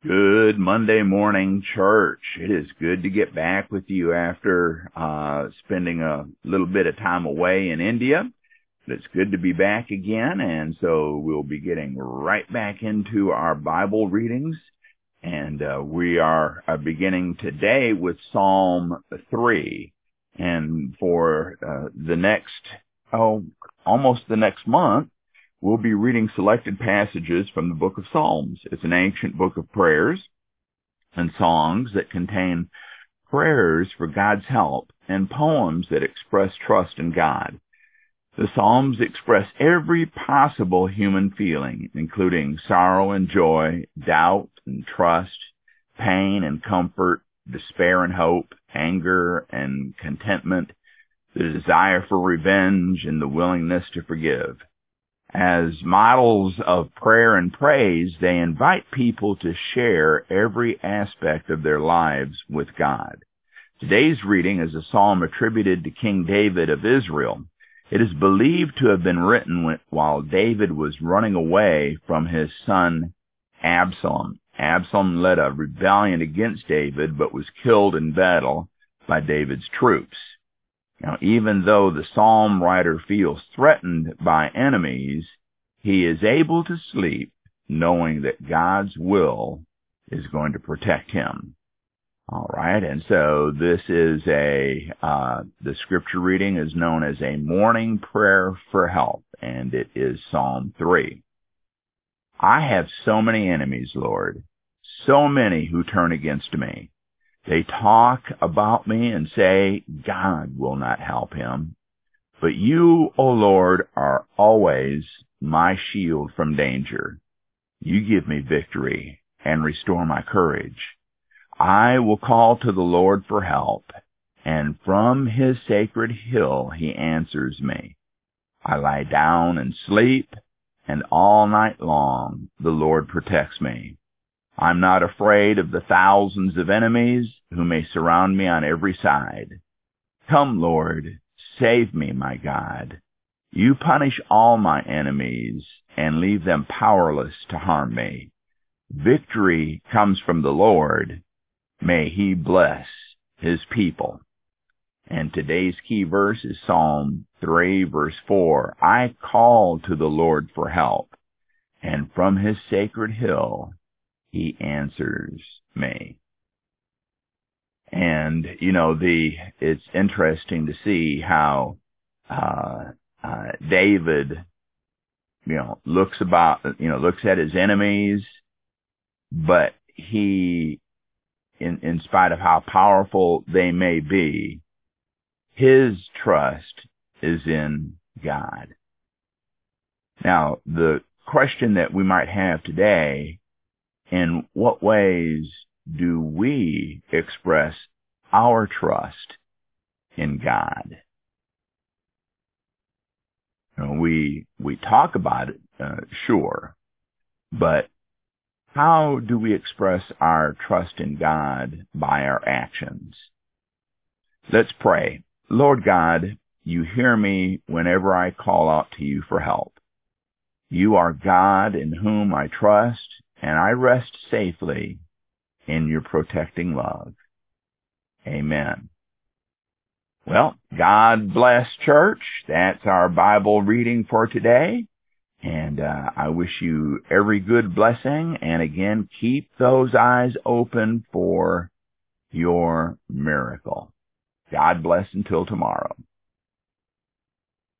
Good Monday morning, church. It is good to get back with you after spending a little bit of time away in India. It's good to be back again, and so we'll be getting right back into our Bible readings. And we are beginning today with Psalm 3. And for the next, almost the next month, we'll be reading selected passages from the book of Psalms. It's an ancient book of prayers and songs that contain prayers for God's help and poems that express trust in God. The Psalms express every possible human feeling, including sorrow and joy, doubt and trust, pain and comfort, despair and hope, anger and contentment, the desire for revenge, and the willingness to forgive. As models of prayer and praise, they invite people to share every aspect of their lives with God. Today's reading is a psalm attributed to King David of Israel. It is believed to have been written while David was running away from his son Absalom. Absalom led a rebellion against David, but was killed in battle by David's troops. Now, even though the psalm writer feels threatened by enemies, he is able to sleep knowing that God's will is going to protect him. All right, and so this is the scripture reading is known as a morning prayer for help, and it is Psalm 3. I have so many enemies, Lord, so many who turn against me. They talk about me and say, God will not help him. But you, O Lord, are always my shield from danger. You give me victory and restore my courage. I will call to the Lord for help, and from his sacred hill he answers me. I lie down and sleep, and all night long the Lord protects me. I'm not afraid of the thousands of enemies who may surround me on every side. Come, Lord, save me, my God. You punish all my enemies and leave them powerless to harm me. Victory comes from the Lord. May he bless his people. And today's key verse is Psalm 3, verse 4. I call to the Lord for help, and from his sacred hill he answers me. And, it's interesting to see how David, looks at his enemies, but he, in spite of how powerful they may be, his trust is in God. Now, the question that we might have today, in what ways do we express our trust in God? We talk about it, sure, but how do we express our trust in God by our actions? Let's pray. Lord God, you hear me whenever I call out to you for help. You are God in whom I trust, and I rest safely in your protecting love. Amen. Well, God bless, church. That's our Bible reading for today. And I wish you every good blessing. And again, keep those eyes open for your miracle. God bless until tomorrow.